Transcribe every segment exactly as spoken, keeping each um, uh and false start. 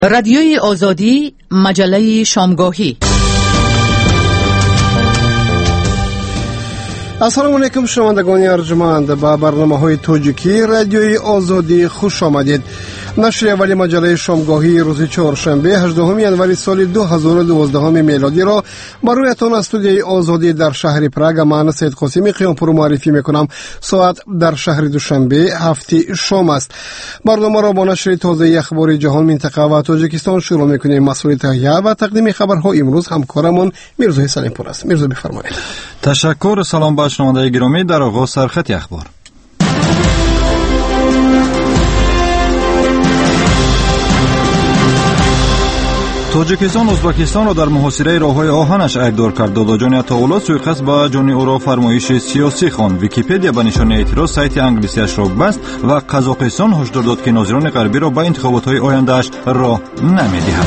رادیوی آزادی، مجله شامگاهی. السلام علیکم شنوندگان ارجمند، به برنامه‌های توجیکی رادیوی آزادی خوش آمدید. نشر اولی مجله شامگاهی روز چهارشنبه هجدهم ژانویه سال دو هزار و دوازده میلادی را برایتان از استودیوی آزادی در شهر پراگ من سید قاسمی قیامپور معرفی میکنم. ساعت در شهر دوشنبه هفت شام است. برنامه را با نشر تازه اخبار جهان، منطقه و تاجیکستان شروع میکنیم. مسئول تهیه و تقدیم خبرها امروز همکارمون میرزا سلیمپور است. میرزا بفرمایید. تشکر. سلام به شنوندگان گرامی. در آغاز سرخط اخبار. تاجیکستان ازبکستان را در محاصره راههای آهنش عیبدار کرد. داداجان عطاالله سوءقصد به جان او را فرمایش سیاسی خواند. ویکی‌پدیا به نشانه اعتراض سایت انگلیسیش را بست و قزاقستان هشدار داد که ناظران غربی را به انتخابات‌های آینده‌اش راه نمی‌دهد.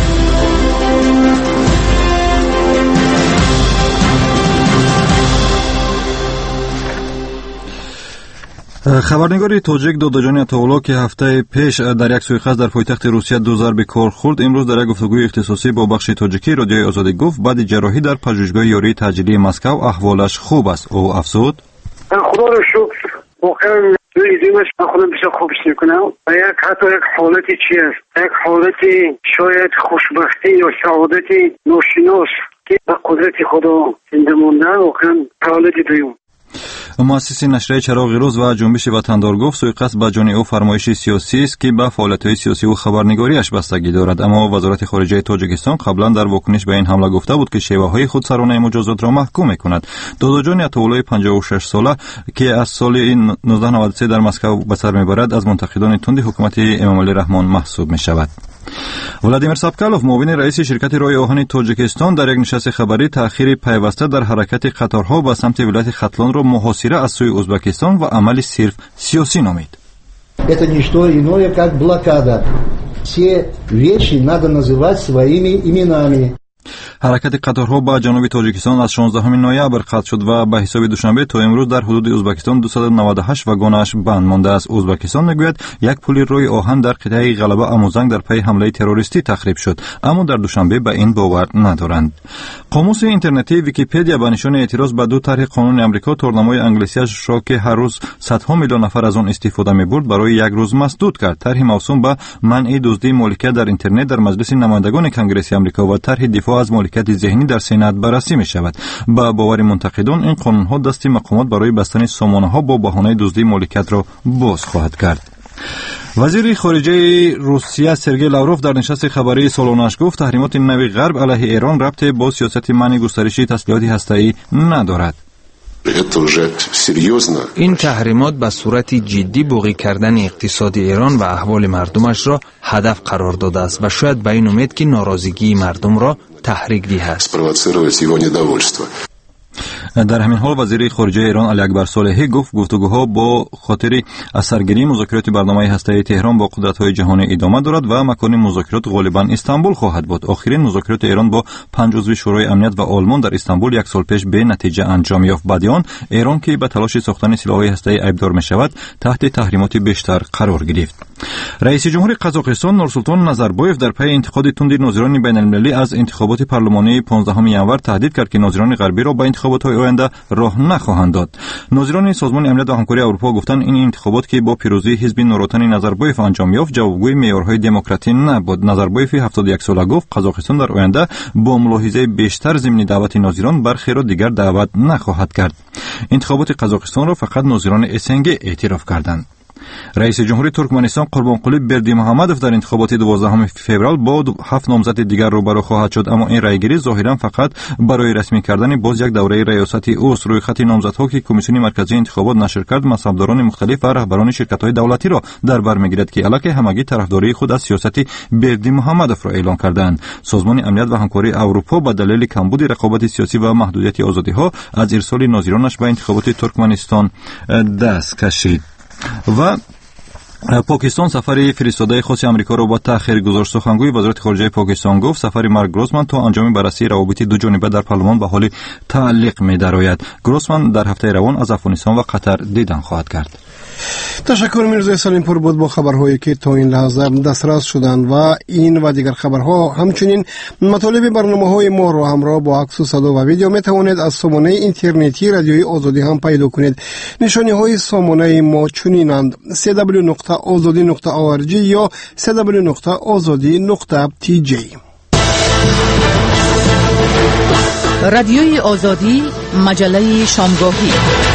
خبرنگار تاجیک داداجان عطاالله که هفته پیش در یک سوءقصد در پایتخت روسیه دوزار به کار خورد، امروز در یک گفتگوی اختصاصی با بخش تاجیکی رادیوی آزادی گفت بعد جراحی در پژوهشگاه یاری تجلی مسکو احوالش خوب است. او افزود: خدا رو شکر، واقعا دوی دیمش خودم بسیار خوبش میکنم و یک حتی یک حالتی چی است، یک حالتی شاید خوشبختی یا سعادتی ناشناس که به قدرت خدا زنده مانده، واقعا حالتی دویم. مؤسس نشریه چراغ روز و جنبش وطندار گفت سوءقصد به جان او فرمایش سیاسی است که به فعالیت‌های سیاسی و خبرنگاریش بستگی دارد. اما وزارت خارجه تاجیکستان قبلا در واکنش به این حمله گفته بود که شیوه‌های خودسرانه مجازات را محکوم می‌کند. داداجان عطاالله پنجاه و شش ساله که از سال نوزده نود و سه در مسکو به سر می‌برد از منتقدان تند حکومت امام علی رحمان محسوب می‌شود. ولادیمیر سابکالوف معاون رئیس شرکت راه آهن تاجیکستان در یک نشست خبری تأخیر پیوسته در حرکت قطارها به سمت ولایت ختلان را محاصره از سوی ازبکستان و عمل صرف سیاسی نامید. Это не что иное, как блокада. Все вещи надо называть своими именами. حرکت قطارها به جنوب تاجیکستان از شانزدهم نوامبر قطع شد و به حساب دوشنبه تا امروز در حدود ازبکستان دویست و نود و هشت واگنش بند مانده است. ازبکستان میگوید یک پل روی آهن در قطعه غلبه اموزنگ در پی حمله تروریستی تخریب شد، اما در دوشنبه به این باور ندارند. قاموس اینترنتی ویکی‌پدیا به نشانه اعتراض به دو طرح قانون آمریکا تورنمای انگلیسیش را که هر روز صدها میلیون نفر از آن استفاده می‌برد برای یک روز مسدود کرد. طرح موسوم به منع دزدی مالکیت در اینترنت در مجلس نمایندگان کنگره آمریکا و طرح دفاع از مالکیت ذهنی در سنات بررسی می شود. با باور منتقدان این قانون ها دستی مقامات برای بستن سامانه ها با بهانه دزدی مالکیت را باز خواهد کرد. وزیر خارجه روسیه سرگئی لاوروف در نشست خبری سالانش گفت تحریمات نوی غرب علیه ایران ربطی با سیاست منع گسترش تسلیحات هسته‌ای ندارد. این تحریمات به صورت جدی بوقی کردن اقتصاد ایران و احوال مردمش را هدف قرار داده است و شاید به این امید که ناراضگی مردم را تحریک دهد. در همین حال وزیر خارجه ایران علی اکبر صالحی گفت گفتگوها با خاطر اثرگیری مذاکرات برنامه هسته‌ای تهران با قدرت‌های جهانی ادامه دارد و مکان مذاکرات غالباً استانبول خواهد بود. آخرین مذاکرات ایران با پنج عضو شورای امنیت و آلمان در استانبول یک سال پیش به نتیجه انجام یافت. بعد آن ایران که به تلاش ساختن سلاح‌های هسته‌ای عیبدار می‌شود تحت تحریمات بیشتر قرار گرفت. رئیس جمهور قزاقستان نورسولطان نظربایف در پی انتقاد تند ناظران بین‌المللی از انتخابات پارلمانی پانزدهم ژانویه تهدید کرد که ناظران غربی را به انتخابات‌های آینده راه نخواهند داد. ناظران سازمان امنیت و همکاری اروپا گفتند این انتخابات که با پیروزی حزب نوروتن نظربایف انجام یافت جوابگوی معیارهای دموکراسی نبود. نظربایف هفتاد و یک ساله گفت قزاقستان در آینده با ملاحظه بیشتر ضمن دعوت ناظران برخی را دیگر دعوت نخواهد کرد. انتخابات قزاقستان را فقط ناظران اسنگ اعتراف کردند. رئیس جمهوری ترکمنستان قربانقلی بردیمحمدوف در انتخابات دوازدهم فوریه با هفت نامزد دیگر روبرو خواهد شد، اما این رأیگیری ظاهرا فقط برای رسمی کردن باز یک دوره ریاست اوست. روی خط نامزدها که کمیسیون مرکزی انتخابات نشر کرد مصبداران مختلف و رهبران شرکت‌های دولتی را در بر می‌گیرد که الکی همگی طرفداری خود از سیاست بردیمحمدوف را اعلان کردند. سازمان امنیت و همکاری اروپا به دلیل کمبود رقابت سیاسی و محدودیت آزادی‌ها از ارسال ناظرانش به انتخابات ترکمنستان دست کشید. و پاکستان سفر فرستاده خاص آمریکا را با تأخیر گذاشت. سخنگوی وزارت خارجه پاکستان گفت سفر مارک گروسمن تا انجام بررسی روابط دو جانبه در پارلمان به حال تعلیق می‌دراید. گروسمن در هفته روان از افغانستان و قطر دیدن خواهد کرد. تشکر میرزا سلیمپور بود با خبرهایی که تا این لحظه دسترس شدند و این و دیگر خبرها همچنین مطالب برنامه‌های ما را همراه با عکس و صدا و ویدیو می توانید از سامانه اینترنتی رادیوی آزادی هم پیدا کنید. نشانه‌های سامانه ما چنینند: دبلیو دبلیو دبلیو نقطه آزادی نقطه او آر جی یا دبلیو دبلیو دبلیو نقطه آزادی نقطه تی جی. رادیوی آزادی، مجله شامگاهی.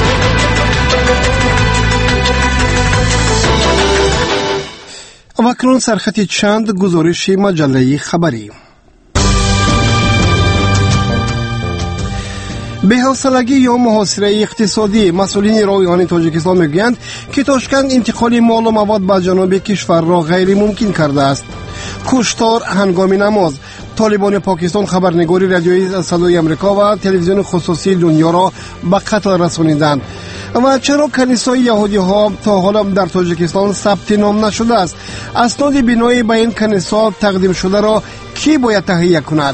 و اکنون سرخط چند گزارش مجله خبری. بی‌حوصلگی یا محاصره اقتصادی. مسئولین رایگان تاجیکستان میگویند که تاشکند انتقال مال و مواد به جنوب کشور را غیر ممکن کرده است. کشتار هنگام نماز. طالبان پاکستان خبرنگاری رادیویی صدای امریکا و تلویزیون خصوصی دنیا را به قتل رسانیدند. و چرا کلیسای یهودی ها تا حالا در تاجیکستان ثبت نام نشده است؟ اسناد بنای به این کلیسا تقدیم شده را کی باید تهیه کند؟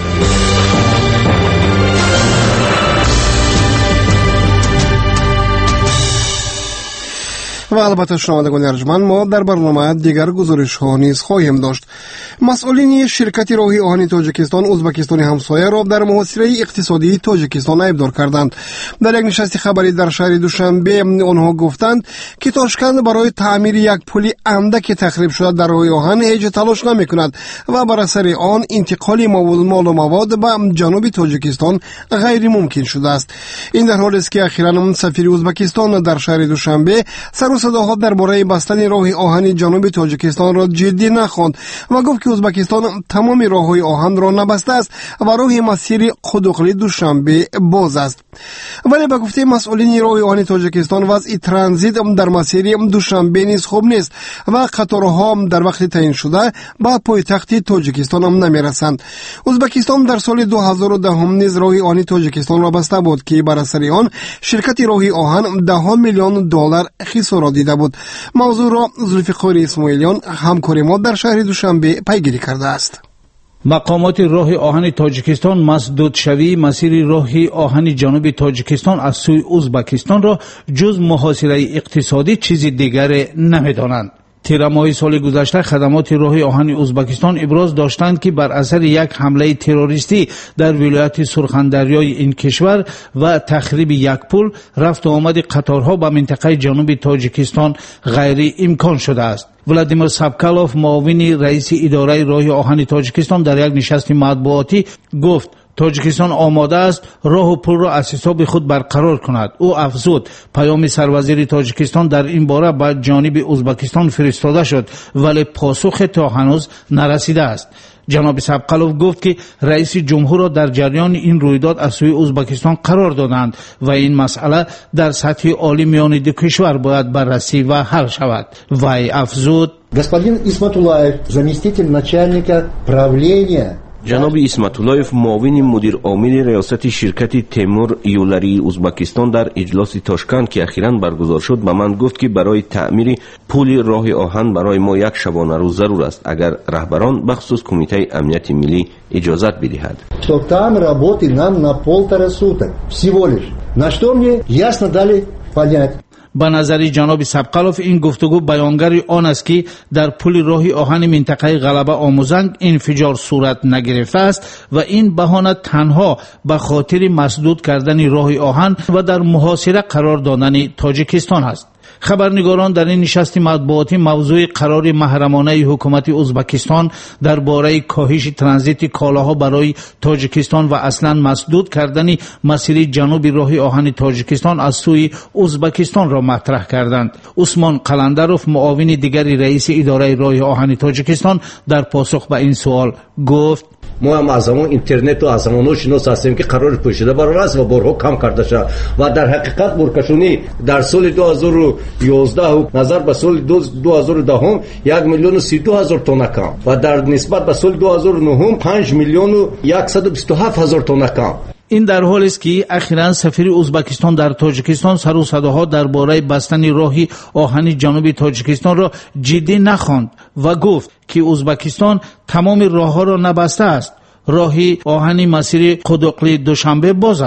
و البته شنوندگان ارجمند، ما در برنامه دیگر گزارش ها نیز خواهیم داشت. مسئولین شرکت راهی آهن تاجیکستان ازبکستان همسایه را در محاصره اقتصادی تاجیکستان ایبدار کردند. در یک نشست خبری در شهر دوشنبه آنها گفتند که تاشکند برای تعمیر یک پل اندک تخریب شده در راه آهن هیچ تلاش نمی کند و بر اثر آن انتقال مال و مواد به جنوب تاجیکستان غیر ممکن شده است. این در حالی است که اخیراً سفیر ازبکستان در شهر دوشنبه سر و صداها درباره بستن راه آهن جنوب تاجیکستان را جدی نخواند و گفت که ازبکستان تمام راههای آهن را نبسته است و راه مسیر قدوقلی دوشنبه باز است. ولی به گفته مسئولین راه آهن تاجیکستان وضع ترانزیت در مسیر دوشنبه نیز خوب نیست و قطارها در وقت تعیین شده به پایتخت تاجیکستان هم نمیرسند. ازبکستان در سال دو هزار و ده نیز راه آهن تاجیکستان را بسته بود که بر اثر آن شرکت راه آهن ده میلیون دلار خسارت دیده بود. موضوع را ذوالفقار اسماعیلیان همکار ما در شهر دوشنبه پیگیری کرده است. مقامات راه آهن تاجیکستان مسدود شوی مسیر راه آهن جنوب تاجیکستان از سوی ازبکستان را جز محاصره اقتصادی چیز دیگر نمی‌دانند. تیر ماه سال گذشته خدمات راه آهن ازبکستان ابراز داشتند که بر اثر یک حمله تروریستی در ولایت سرخندریای این کشور و تخریب یک پل رفت و آمد قطارها به منطقه جنوب تاجیکستان غیر امکان شده است. ولادیمیر سابکالوف معاون رئیس اداره راه آهن تاجیکستان در یک نشست مطبوعاتی گفت تاجیکستان آماده است راه و پل را از حساب خود برقرار کند. او افزود پیام سروزیر تاجیکستان در این باره به جانب ازبکستان فرستاده شد ولی پاسخ تا هنوز نرسیده است. جناب سابکالوف گفت که رئیس جمهور را در جریان این رویداد از سوی ازبکستان قرار دادند و این مسئله در سطح عالی میان دو کشور باید بررسی و حل شود. وی افزود господин Исматуллаев, заместитель начальника правления جناب اسمت‌الله‌یف معاون مدیر عامل ریاست شرکت تیمور یولری ازبکستان در اجلاس تاشکند که اخیراً برگزار شد به من گفت که برای تعمیر پل راه آهن برای ما یک شبانه روز ضرور است اگر رهبران بخصوص کمیته امنیت ملی اجازت بدهد. Что там работы нам на полтора суток всего лишь. На что мне ясно дали понять. به نظر جناب سابکالوف این گفتگو بیانگر آن است که در پل راه آهن منطقه غلبه آموزنگ انفجار صورت نگرفته است و این بهانه تنها به خاطر مسدود کردن راه آهن و در محاصره قرار دادن تاجیکستان است. خبرنگاران در این نشست مطبوعاتی موضوع قرار محرمانه حکومت ازبکستان درباره کاهش ترانزیت کالاها برای تاجیکستان و اصلا مسدود کردن مسیر جنوب راه آهن تاجیکستان از سوی ازبکستان را مطرح کردند. عثمان قلندروف معاون دیگر رئیس اداره راه آهن تاجیکستان در پاسخ به این سوال گفت ما هم از زمان اینترنت و از زمان شناس هستیم که قرار پوشیده برای است و بارها کم کرده شد و در حقیقت برکشونی در سال دو هزار و یازده و نظر به سال دو هزار و ده یک میلیون و سی و دو هزار تن کم و در نسبت به سال دو هزار و نه پنج میلیون و صد و بیست و هفت هزار تن کم. این در حالی است که اخیراً سفیر ازبکستان در تاجیکستان سر و صداها درباره بستن راه آهن جنوب تاجیکستان را جدی نخواند و گفت که ازبکستان تمام راهها را نبسته است. راه آهن مسیر قدوقلی دوشنبه باز است.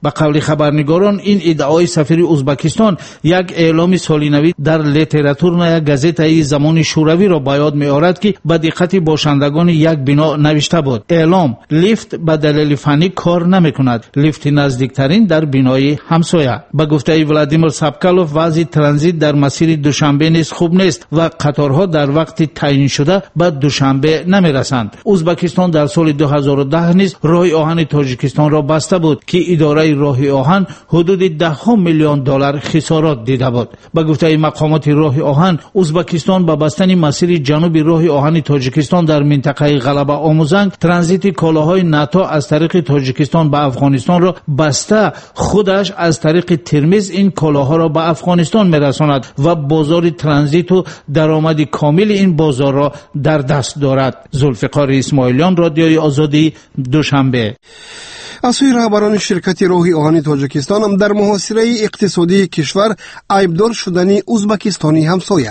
به قول خبرنگاران این ادعای سفیر ازبکستان یک اعلام سالینوی در لیتراتورنای گازیتای زمان شوروی را به یاد می‌آورد که به دقت باشندگان یک بنا نوشته بود: اعلام لیفت به دلیل فنی کار نمی‌کند، لیفت نزدیکترین در بینای همسایه. به گفته ولادیمیر سابکالوف وضع ترانزیت در مسیر دوشنبه نیز خوب نیست و قطارها در وقت تعیین شده به دوشنبه نمی‌رسند. ازبکستان در سال دو هزار و ده نیز راه آهن تاجیکستان را بسته بود که اداره راه آهن حدود ده میلیون دلار خسارات دیده بود. به گفته مقامات راه آهن، ازبکستان با بستن مسیر جنوبی راه آهن تاجیکستان در منطقه غلبه آموزنگ ترانزیت کالاهای ناتو از طریق تاجیکستان به افغانستان را بسته، خودش از طریق ترمیز این کالاها را به افغانستان میرساند و بازار ترانزیت و درآمد کامل این بازار را در دست دارد. ذوالفقار اسماعیلیان، رادیوی آزادی، دوشنبه. از سوی رهبران شرکت راه آهن تاجیکستان هم در محاصره اقتصادی کشور عیبدار شدن ازبکستانی همسایه.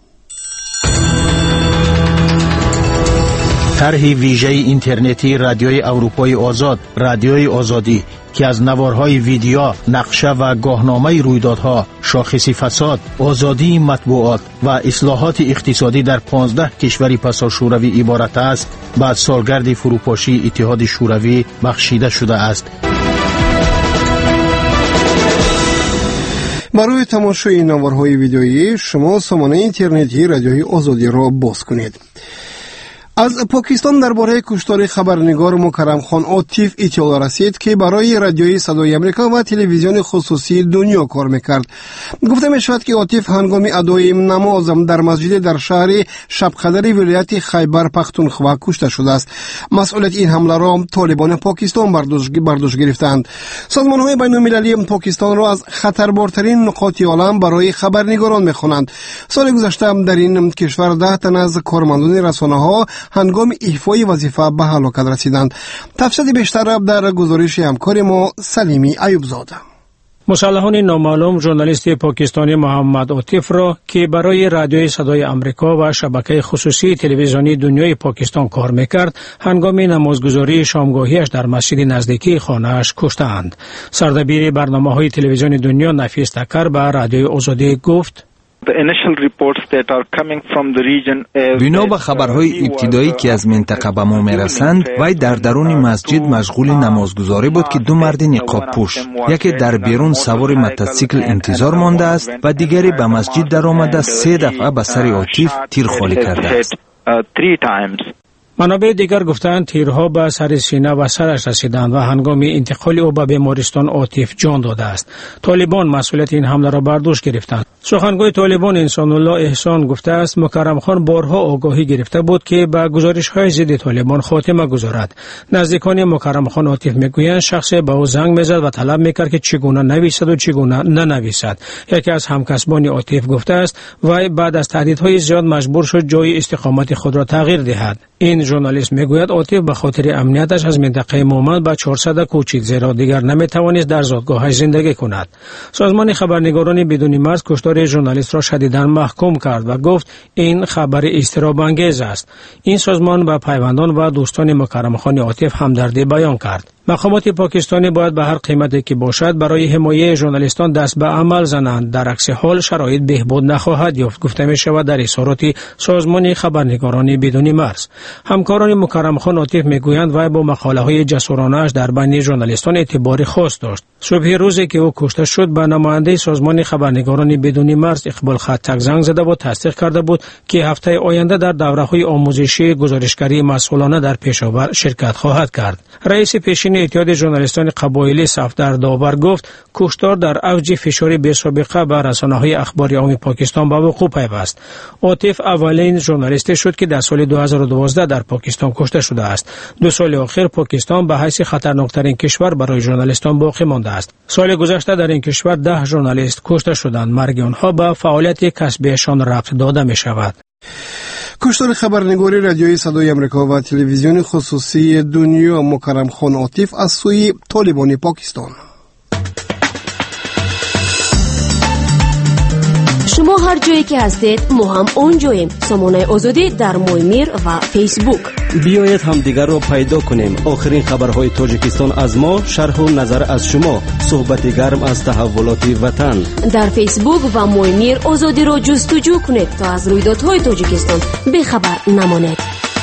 طرح ویژه اینترنتی رادیوی اروپای آزاد، رادیوی آزادی، که از نوارهای ویدیو، نقشه و گاهنامه رویدادها، شاخص فساد، آزادی مطبوعات و اصلاحات اقتصادی در پانزده کشور پسا شوروی عبارت است، بعد سالگرد فروپاشی اتحاد شوروی بخشیده شده است. برای تماشای نوارهای ویدیویی شما سامانه اینترنتی رادیوی آزادی را باز کنید. از پاکستان درباره کشتار خبرنگار مکرم خان عاطف اطلاع رسید که برای رادیوی صدای امریکا و تلویزیون خصوصی دنیا کار میکرد. گفته میشود که عاطف هنگام ادای نماز در مسجد در شهر شبخدر ولایت خیبر پختونخوا کشته شده است. مسئولیت این حمله را طالبان پاکستان برداشت گرفتند. سازمان‌های بین‌المللی پاکستان را از خطربارترین نقاط عالم برای خبرنگاران می‌خوانند. سال گذشته در این کشور ده تن از کارمندان رسانه‌ها هنگام ایفای وظیفه به هلاکت رسیدند. تفصیل بیشتر در گزارش همکار ما سلیمی ایوبزاده. مسلحان نامعلوم ژورنالیست پاکستانی محمد عاطف را که برای رادیوی صدای امریکا و شبکه خصوصی تلویزیونی دنیای پاکستان کار میکرد، هنگام نمازگزاری شامگاهیش در مسجد نزدیکی خانه‌اش کشتند. سردبیر برنامه‌های تلویزیون دنیا نفیس تکر به رادیوی آزادی گفت: بنا به خبرهای ابتدایی که از منطقه به ما میرسند، وی در درون مسجد مشغول نمازگزاری بود که دو مرد نقاب پوش، یکی در بیرون سوار موتورسیکل انتظار مانده است و دیگری به مسجد در آمده سه دفعه به سر عاطف تیر خالی کرده است. منابع دیگر گفتند تیرها به سر سینه و سرش رسیدند و هنگام انتقال او به بیمارستان عاطف جان داده است. طالبان مسئولیت این حمله را بر دوش گرفتند. سخنگوی طالبان انسان الله احسان گفته است مکرم خان بارها آگاهی گرفته بود که به گزارش‌های ضد طالبان خاتمه گذارد. نزدیکان مکرم خان عاطف میگویند شخص به او زنگ میزد و طلب میکرد که چگونه نویسد و چگونه ننویسد. یکی از همکسبان عاطف گفته است وی بعد از تهدیدهای زیاد مجبور شد جای استقامت خود را تغییر دهد. این ژورنالیست میگوید عاطف به خاطر امنیتش از منطقه مومند به چهارصد کوچید، زیرا دیگر نمیتوانست در زادگاهش زندگی کند. سازمان خبرنگاران بدون مرز کشتار ژورنالیست را شدیداً محکوم کرد و گفت این خبر اضطراب انگیز است. این سازمان به پیوندان و دوستان مکرم خان عاطف همدردی بیان کرد. مقامات پاکستانی باید به هر قیمتی که باشد برای حمایت ژورنالیستان دست به عمل زنند، در عکس حال شرایط بهبود نخواهد یافت، گفته می شود در اظهارات سازمان خبرنگاران بدون مرز. همکاران مکرم خان عاطف میگویند وی با مقاله های جسورانه اش در بین ژورنالیستان اعتبار خاص داشت. صبح روزی که او کشته شد به نماینده سازمان خبرنگاران بدون مرز اقبال خطک زنگ زده و تصدیق کرده بود که هفته آینده در دوره‌های آموزشی گزارشگری مسئولانه در پشاور شرکت خواهد کرد. رئیس پیشین اتحاد ژورنالیستان قبایلی صفدر داور گفت کشتار در اوج فشار بی‌سابقه بر رسانه‌های اخباری عام پاکستان به وقوع پیوست. عاطف اولین ژورنالیستی شد که در سال دو هزار و دوازده در پاکستان کشته شده است. دو سال اخیر پاکستان به حیث خطرناکترین کشور برای ژورنالیستان باقی مانده است. سال گذشته در این کشور ده ژورنالیست کشته شدند. مرگ آنها به فعالیت کسبیشان ربط داده می شود. کشتار خبرنگاری رادیوی صدای امریکا و تلویزیون خصوصی دنیا مکرم خان عاطف از سوی طالبان پاکستان. شما هر جایی که هستید ما هم اونجاییم. سامانه آزادی در مویمیر و فیسبوک. بیایید هم دیگر رو پیدا کنیم. آخرین خبرهای تاجیکستان از ما، شرح و نظر از شما، صحبت گرم از تحولات وطن. در فیسبوک و مویمیر آزادی رو جستجو کنید تا از رویدادهای تاجیکستان بخبر نمانید.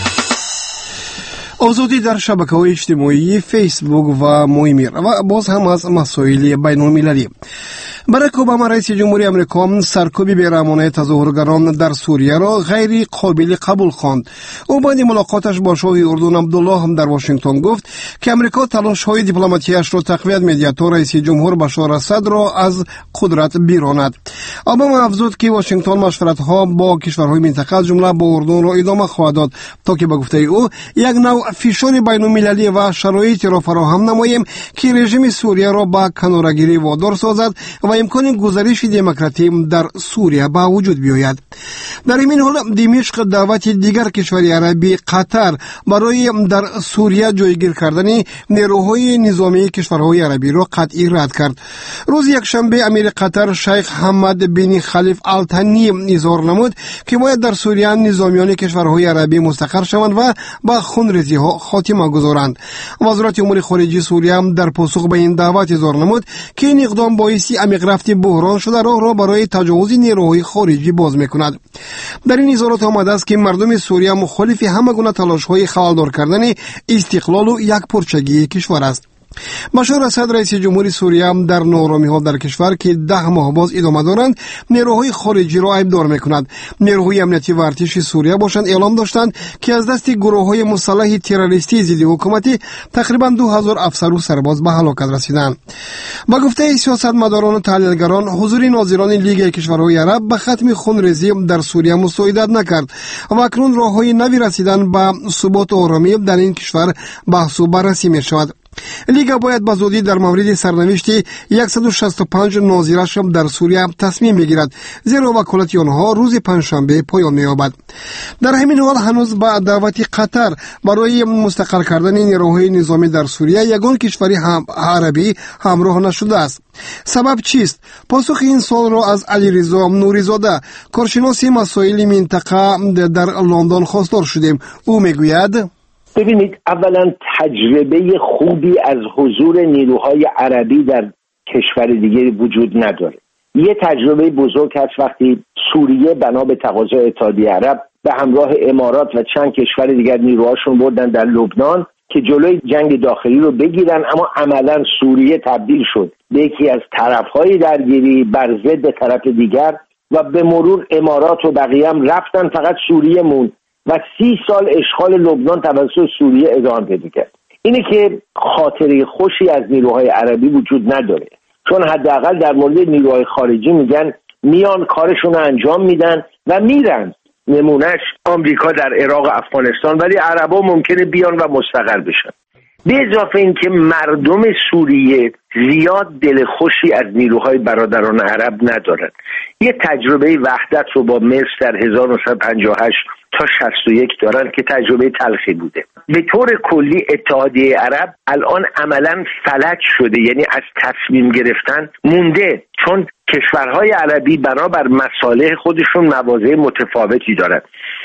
آزادی در شبکه‌های اجتماعی فیسبوک و مویمیر و باز هم از مسائل بین‌المللی. باراک اوباما رئیس جمهوری آمریکا سرکوب بیرحمانه تظاهرگران در سوریه را غیر قابل قبول خواند. او بعد ملاقاتش با شاه اردن عبدالله هم در واشنگتن گفت که آمریکا تلاش‌های دیپلماتی‌اش را تقویت می‌دهد تا رئیس جمهور بشار اسد را از قدرت بیراند. اوباما افزود که واشنگتن مشورت‌ها با کشورهای منطقه از جمله با اردن را ادامه خواهد داد تا که به گفته او یک نوع فشار بین‌المللی و شرایطی را فراهم نماییم که رژیم سوریه را به کناره‌گیری وادار سازد و امکان گزارش دموکراتی در سوریه با وجود بیاید. در این حال دمشق دعوت دیگر کشور عربی قطر برای در سوریه جایگیر کردن نیروهای نظامی کشورهای عربی را قطعی رد کرد. روز یکشنبه امیر قطر شیخ حمد بن خلیفه آل ثانی اظهار نمود که باید در سوریه نظامیان کشورهای عربی مستقر شوند و با خونریزی ها خاتمه گذارند. وزارت امور خارجه سوریه در پاسخ به این دعوت اظهار نمود که این اقدام باعث عمیق رفت بحران شده راه را برای تجاوز نیروهای خارجی باز میکند. در این اظهارات آمده است که مردم سوریه مخالف همه گونه تلاش‌های خلالدار کردن استقلال و یکپارچگی کشور است. بشار اسد رئیس جمهوری سوریه در ناآرامی‌ها در کشور که ده ماه باز ادامه دارند نیروهای خارجی را ایبدار می‌کند. نیروهای امنیتی و ارتش سوریه باشند اعلام داشتند که از دست گروه‌های مسلح تروریستی ضد حکومتی تقریباً دو هزار افسر و سرباز به هلاکت رسیدند. با گفته سیاستمداران و تحلیلگران حضور ناظران لیگ کشورهای عرب به ختم خونریزی در سوریه مساعدت نکرد و اکنون راه‌های نوی رسیدن به ثبات و آرامی در این کشور بحث و بررسی می‌شود. لیگا باید به زودی در مورد سرنوشت صد و شصت و پنج ناظرش در سوریه تصمیم بگیرد، زیرا وکالت آنها روز پنجشنبه پایان می‌یابد. در همین حال هنوز با دعوت قطر برای مستقر کردن نیروهای نظامی در سوریه یگان کشوری هم عربی همراه نشده است. سبب چیست؟ پاسخ این سوال را از علیرضا نوری‌زاده، کارشناس مسائل منطقه در لندن خواستار شدیم. او میگوید: ببینید، اولا تجربه خوبی از حضور نیروهای عربی در کشور دیگری وجود نداره. یه تجربه بزرگ هست وقتی سوریه بنا به تقاضای اتحادیه عرب به همراه امارات و چند کشور دیگر نیروهاشون بردن در لبنان که جلوی جنگ داخلی رو بگیرن، اما عملا سوریه تبدیل شد به یکی از طرفهای درگیری بر ضد طرف دیگر و به مرور امارات و بقیه هم رفتن، فقط سوریه موند و سی سال اشغال لبنان توسط سوریه ادامه پیدا کرد. اینه که خاطره خوشی از نیروهای عربی وجود نداره، چون حداقل در مورد نیروهای خارجی میگن میان کارشون رو انجام میدن و میرن. نمونهش آمریکا در عراق، افغانستان، ولی عربا ممکنه بیان و مستقر بشن. به اضافه این که مردم سوریه زیاد دل خوشی از نیروهای برادران عرب ندارن. یه تجربه وحدت رو با مصر در هزار و نهصد و پنجاه و هشت تا شصت و یک دارن که تجربه تلخی بوده. به طور کلی اتحادیه عرب الان عملا فلج شده، یعنی از تصمیم گرفتن مونده، چون کشورهای عربی بنابر مصالح خودشون مواضع متفاوتی دارن.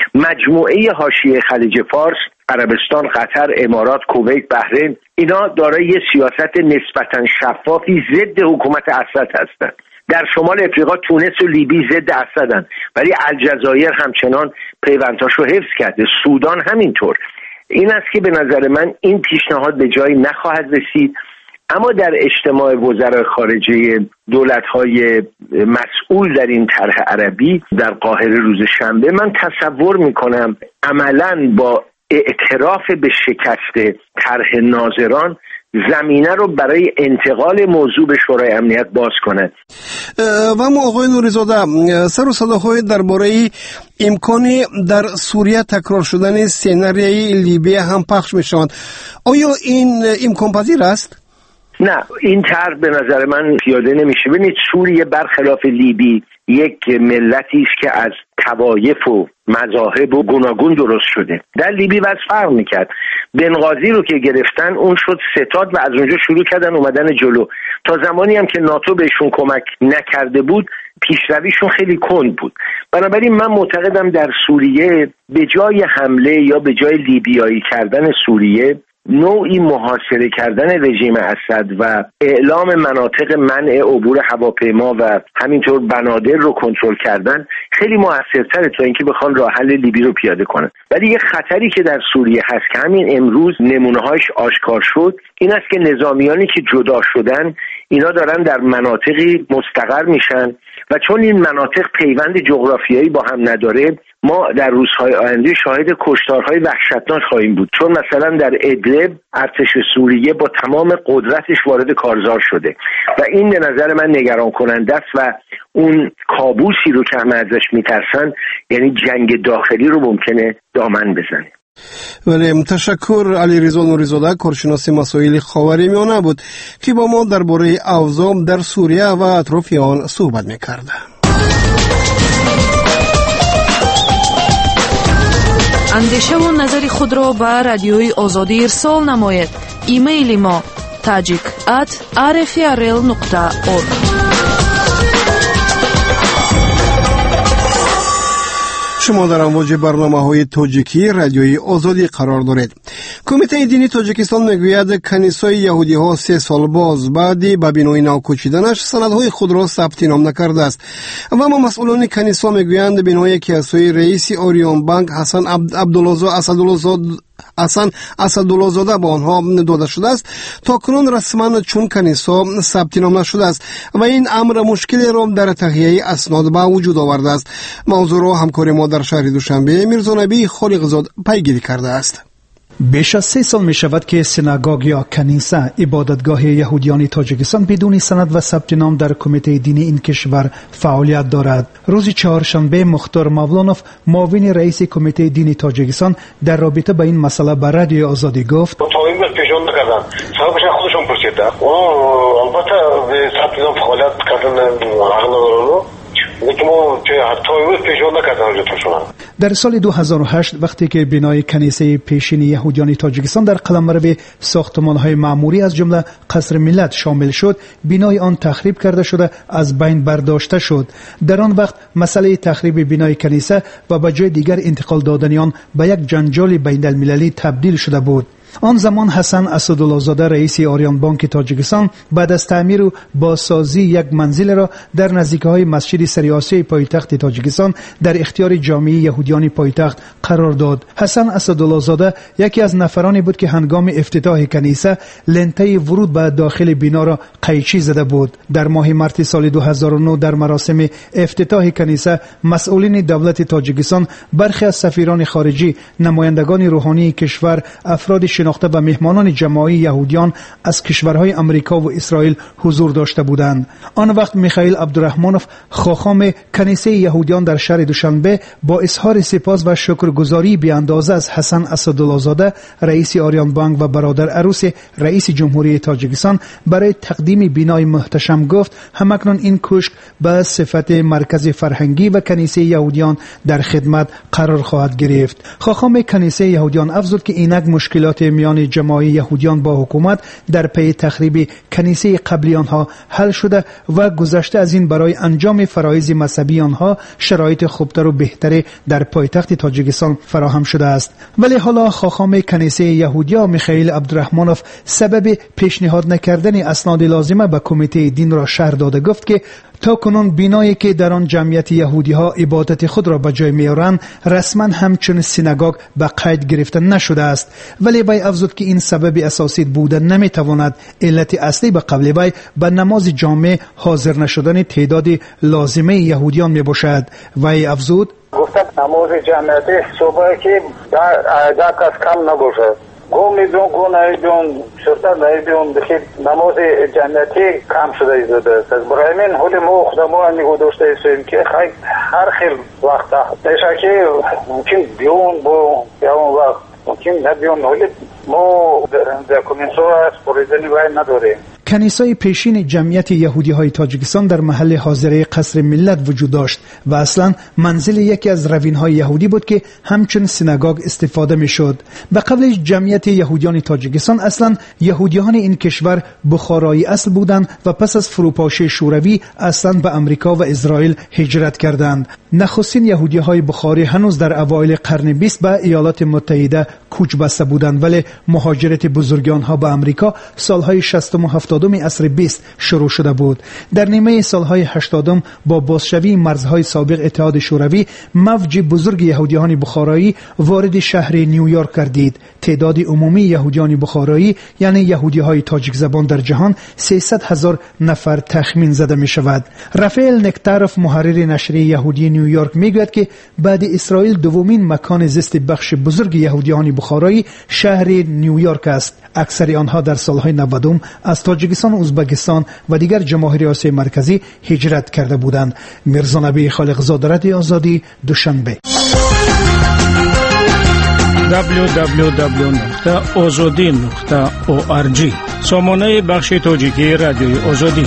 مجموعه حاشیه خلیج فارس، عربستان، قطر، امارات، کویت، بحرین، اینا دارای یه سیاست نسبتاً شفافی ضد حکومت اسد هستند. در شمال افریقا تونس و لیبی ضد اسدن، ولی الجزایر همچنان پیوندهاشو حفظ کرده، سودان همینطور. این است که به نظر من این پیشنهاد به جایی نخواهد رسید. اما در اجتماع وزرای خارجه دولت‌های مسئول در این طرح عربی در قاهره روز شنبه، من تصور می‌کنم عملاً با اعتراف به شکست طرح ناظران زمینه رو برای انتقال موضوع به شورای امنیت باز کنند. و اما آقای نوری‌زاده، سر و صداهای درباره امکان در سوریه تکرار شدن سناریوی لیبی هم پخش می‌شوند. آیا این امکان پذیر است؟ نه، این طرح به نظر من پیاده نمیشه. ببینید، سوریه برخلاف لیبی یک ملتی است که از طوایف و مذاهب و گوناگون درست شده. در لیبی وضع فرق میکرد. بنغازی رو که گرفتن اون شد ستاد و از اونجا شروع کردن اومدن جلو. تا زمانی هم که ناتو بهشون کمک نکرده بود پیشرویشون خیلی کند بود. بنابراین من معتقدم در سوریه به جای حمله یا به جای لیبیایی کردن سوریه نوعی محاصره کردن رژیم اسد و اعلام مناطق منع عبور هواپیما و همینطور بنادر رو کنترل کردن خیلی موثرتره تا اینکه بخوان راه حل لیبی رو پیاده کنن. ولی یه خطری که در سوریه هست که همین امروز نمونه‌هاش آشکار شد این است که نظامیانی که جدا شدن اینا دارن در مناطقی مستقر میشن و چون این مناطق پیوند جغرافیایی با هم نداره ما در روزهای آینده شاهد کشتارهای وحشتناک خواهیم بود. چون مثلا در ادلب ارتش سوریه با تمام قدرتش وارد کارزار شده و این به نظر من نگران کننده است و اون کابوسی رو که همه ازش میترسن یعنی جنگ داخلی رو ممکنه دامن بزنه. ولی تشکر. علی رضا نوری‌زاده کارشناس مسائل خاورمیانه بود که با ما درباره اوضاع در سوریه و اطراف آن صحبت می‌کرد. اندیشه و نظر خود را به رادیوی آزادی ارسال نمایید. ایمیل ما tajik at r f r l nokta org. شما در امواج برنامه‌های تاجیکی رادیوی آزادی قرار دارید. کمیته دینی تاجیکستان میگوید کنیسای یهودی‌ها سه سال باز بعدی به بنای نو کوچیدنش سندهای خود را ثبت نام نکرده است و اما مسئولان کنیسا میگویند بنای کیسوی رئیس آریون بانک حسن عبدالله اسدالله حسن اسدالله زاده با آنها داده شده است تا کنون رسما چون کنیسا ثبت نام نشده است و این امر مشکلی را در تهیه اسناد به وجود آورده است. موضوع را همکار ما در شهر دوشنبه میرزا نبی خالقزاد پیگیری کرده است. بیش از سه سال می شود که سیناگوگ یا کنیسه عبادتگاه یهودیان تاجیکستان بدون سند و ثبت نام در کمیته دینی این کشور فعالیت دارد. روز چهارشنبه مختار مولانوف معاون رئیس کمیته دینی تاجیکستان در رابطه با این مسئله به رادیو آزادی گفت تاوین پیشون نکردن صاحبش خودشون پرسیدن اون البته به ثبت نام فعالیت کردن حق ندارن در سال دو هزار و هشت وقتی که بنای کنیسه پیشین یهودیان تاجیکستان در قلمرو ساختمان‌های معموری از جمله قصر ملت شامل شد، بنای آن تخریب کرده شده از بین برداشته شد. در آن وقت مسئله تخریب بنای کنیسه و به جای دیگر انتقال دادن آن به یک جنجال بین المللی تبدیل شده بود. آن زمان حسن اسدالله زاده رئیس آریان بانک تاجیکستان بعد از تعمیر و بازسازی یک منزل را در نزدیکی‌های مسجد سریاسی پایتخت تاجیکستان در اختیار جامعه یهودیان پایتخت قرار داد. حسن اسدالله زاده یکی از نفرانی بود که هنگام افتتاح کنیسه لنته ورود به داخل بنا را قیچی زده بود. در ماه مارس سال دو هزار و نه در مراسم افتتاح کنیسه مسئولین دولت تاجیکستان، برخی از سفیران خارجی، نمایندگان روحانی کشور، افراد شناخته و مهمانان جماعی یهودیان از کشورهای امریکا و اسرائیل حضور داشته بودند. آن وقت میخائیل عبدالرحمانوف خاخام کنیسه یهودیان در شهر دوشنبه با اظهار سپاس و شکرگزاری بی اندازه از حسن اسدالله زاده رئیس آریان بانک و برادر عروس رئیس جمهوری تاجیکستان برای تقدیم بنای محتشم گفت همکنون این کوشک به صفت مرکز فرهنگی و کنیسه یهودیان در خدمت قرار خواهد گرفت. خاخام کنیسه یهودیان افزود که اینک مشکلات میان جماعی یهودیان با حکومت در پی تخریب کنیسه قبلی آنها حل شده و گذشته از این برای انجام فرایض مذهبی آنها شرایط خوبتر و بهتری در پایتخت تاجیکستان فراهم شده است. ولی حالا خاخام کنیسه یهودیا میخائیل عبدالرحمانوف سبب پیشنهاد نکردن اسناد لازمه به کمیته دین را شرح داده گفت که تا کنون بنایی که در آن جمعیت یهودی ها عبادت خود را به جای میارند رسما همچون سیناگوگ به قید گرفته نشده است. ولی وی افزود که این سبب اساسی بوده نمیتواند، علت اصلی به قبل وی به نماز جامع حاضر نشدن تعداد لازمه یهودیان می باشد. وی افزود گفتم نماز جمعیت صبح که در کس کم نباشد، گو میدون گو نایدون شرطر نایدون بخیر نماز جمعیتی کم شده ایزده است. برای من حال ما خدما نگو داشته ایستیم که خیلی هر خیل وقت دیشه که ممکن بیون با یا اون وقت ممکن نبیون حالی ما در کمیسو از پریزنی باید نداریم. کنیسای پیشین جمعیت یهودی های تاجیکستان در محل حاضره قصر ملت وجود داشت و اصلا منزل یکی از روین های یهودی بود که همچون سینگاگ استفاده می شد. به قبل جمعیت یهودیان تاجیکستان اصلا یهودیان این کشور بخارایی اصل بودند و پس از فروپاشی شوروی اصلا به امریکا و اسرائیل هجرت کردند. نخستین یهودی های بخاری هنوز در اوایل قرن بیست به ایالات متحده کوچ بسته بودند، ولی مهاجرت بزرگ آنها به امریکا سالهای شصتم و هفتادم عصر بیست شروع شده بود. در نیمه سالهای هشتادم با بازشوی مرزهای سابق اتحاد شوروی موج بزرگ یهودیان بخارایی وارد شهر نیویورک گردید. تعداد عمومی یهودیان بخارایی یعنی یهودی های تاجیک زبان در جهان سیصد هزار نفر تخمین زده می شود. رافائل نکتاروف محرر نشریه یهودی نیویورک می گوید که بعد اسرائیل دومین مکان زیست بخش بزرگ یهودیان بخارایی شهر نیویورک است. اکثر آنها در سالهای نودم از تاجیکستان، ازبکستان و دیگر جماهیر آسیای مرکزی هجرت کرده بودند. میرزا نبی خالقزاده، رادیو آزادی، دوشنبه. دبلیو دبلیو دبلیو نقطه آزادی نقطه او آر جی سامانه بخش تاجیکی رادیوی آزادی.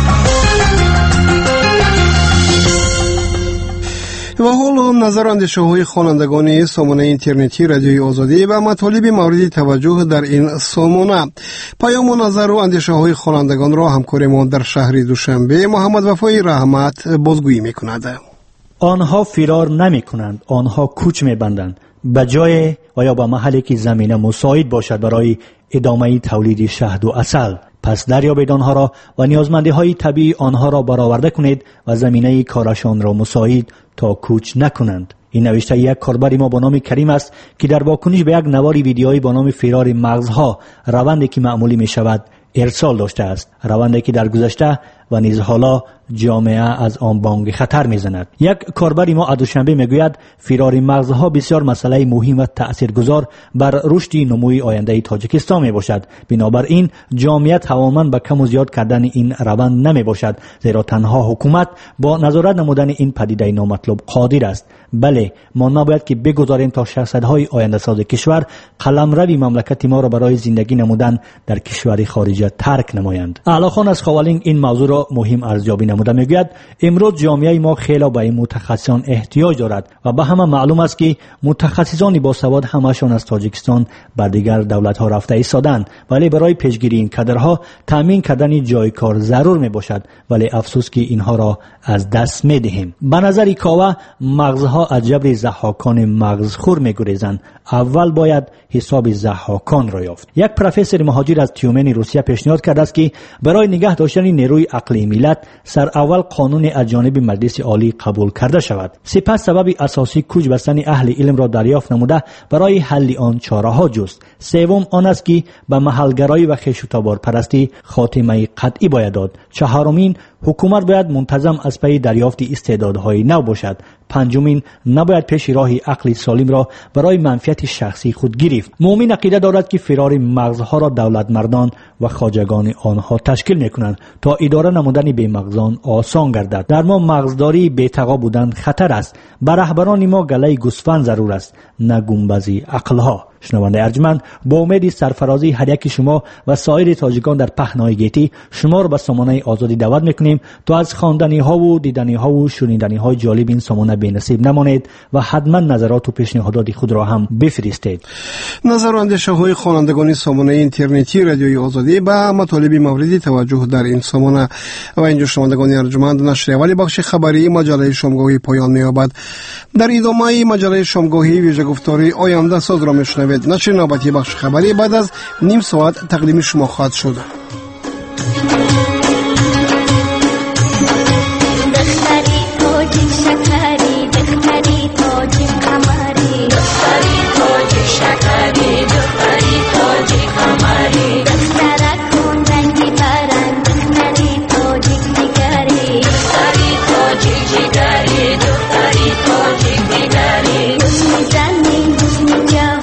و حالا نظر اندیشه های خوانندگان سامانه اینترنتی رادیوی آزادی و مطالب مورد توجه در این سامانه. پیام و نظر و اندیشه های خوانندگان را همکار ما در شهر دوشنبه محمد وفای رحمت بازگویی میکند. آنها فرار نمی کنند، آنها کوچ می بندند به جای و یا به محلی که زمینه مساعد باشد برای ادامه تولید شهد و عسل. پس دریابید آنها را و نیازمندی های طبیعی آنها را برآورده کنید و زمینه کارشان را مساعد تا کوچ نکنند. این نوشته یک کاربر ما با نام کریم است که در واکنش به یک نوار ویدیویی با نام فرار مغزها، روندی که معمولی می شود، ارسال داشته است. روندی که در گذشته و نیز حالا جامعه از آن بانگ خطر میزند. یک کاربر ما دوشنبه میگوید فرار مغزها بسیار مسئله مهم و تاثیرگذار بر رشد نموی آینده تاجیکستان می باشد. بنابراین جامعه توانمند به کم و زیاد کردن این روند نمی باشد، زیرا تنها حکومت با نظارت نمودن این پدیده نامطلوب قادر است. بله، ما نباید که بگذاریم تا شخصیت‌های آینده ساز کشور قلمرو مملکت ما را برای زندگی نمودن در کشور خارجی ترک نمایند. اعلی خان از خوالینگ این موضوع را مهم ارزیابی نموده میگوید امروز جامعه ما خیلی به این متخصصان احتیاج دارد و به همه معلوم است که متخصصان باسواد همشان از تاجیکستان بر دیگر دولت‌ها رفته ایستادند، ولی برای پیشگیری این کادرها تامین کردن جای کار ضرور می باشد، ولی افسوس که اینها را از دست می دهیم. به نظر کاوا مغزها از جبر ضحاکان مغزخور می گریزند. اول باید حساب ضحاکان را یافت. یک پروفسور مهاجر از تیومن روسیه پیشنهاد کرده است که برای نگه داشتن نیروی عقلی ملت سر اول قانون از جانب مجلس عالی قبول کرده شود. سپس سبب اساسی کوچ بستن اهل علم را دریافت نموده برای حل آن چاره‌ها جست. سوم آن است که به محلگرایی و خویشتابار پرستی خاتمه قطعی باید داد. چهارمین حکومت باید منتظم از پی دریافت استعدادهای نو باشد. پنجمین نباید پیش راه عقل سالم را برای منفعت شخصی خود گرفت. مومن عقیده دارد که فرار مغزها را دولت مردان و خواجگان آنها تشکیل میکنند تا اداره نمودن بی مغزان آسان گردد. در ما مغزداری بی‌تقا بودن خطر است. بر رهبران ما گله گوسفند ضرور است، نه گنبد عقلها. شنونده ارجمند، با امید سرفرازی هر یک شما و سایر تاجیکان در پهنای گیتی شما را به سامانه آزادی دعوت میکنیم تا از خواندنی ها و دیدنی ها و شنیدنی های جالب این سامانه بی‌نصیب نمانید و حتما نظرات و پیشنهادات خود را هم بفرستید. نظر و اندیشه های خوانندگان سامانه اینترنتی رادیوی آزادی به مطالب موردی توجه در این سامانه و اینجا شنوندگان ارجمند، نشر اولی بخش خبری مجله شامگاهی پایان می‌یابد. در ادامه مجله شامگاهی ویژه گفتاری آینده ساز را میشنوید. نشر نوبتی بخش خبری بعد از نیم ساعت تقدیم شما خواهد شد.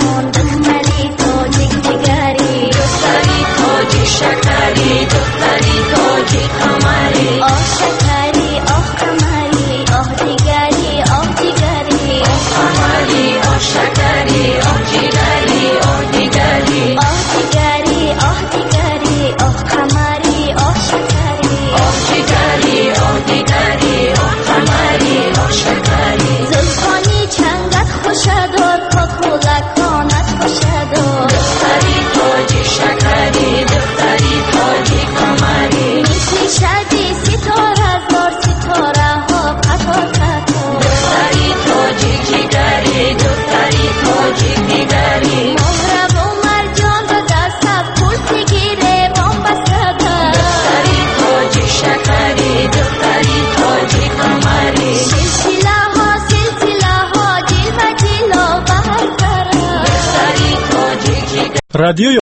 Shakari, Shakari, رادیوی